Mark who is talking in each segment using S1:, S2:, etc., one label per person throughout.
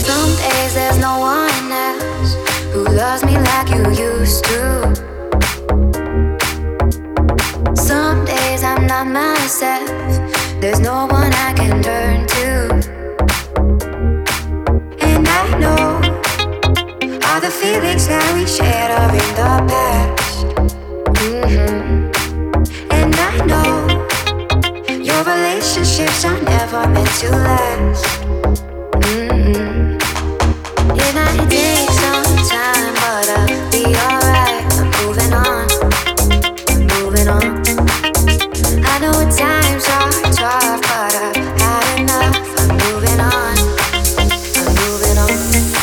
S1: Some days there's no one else who loves me like you used to. Some days I'm not myself, there's no one I can turn to. And I know all the feelings that we shared are in the past. And I know your relationships are never meant to last. It might take some time, but I'll be alright. I'm moving on, moving on. I know at times are tough, but I've had enough. I'm moving on, I'm moving on.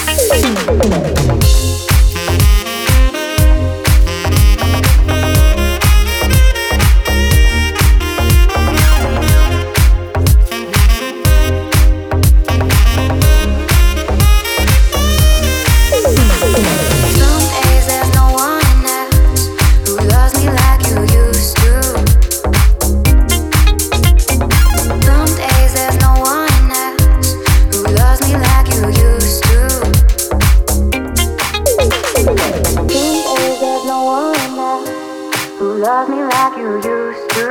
S1: Love me like you used to.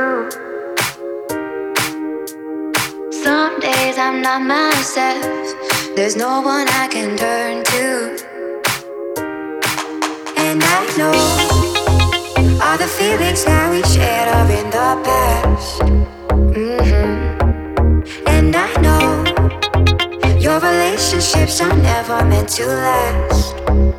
S1: Some days I'm not myself, there's no one I can turn to. And I know all the feelings that we shared are in the past. And I know your relationships are never meant to last.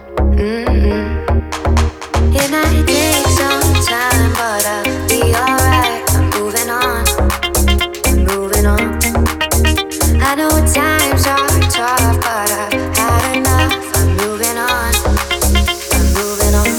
S1: It might take some time, but I'll be alright. I'm moving on, moving on. I know at times are tough, but I've had enough. I'm moving on, I'm moving on.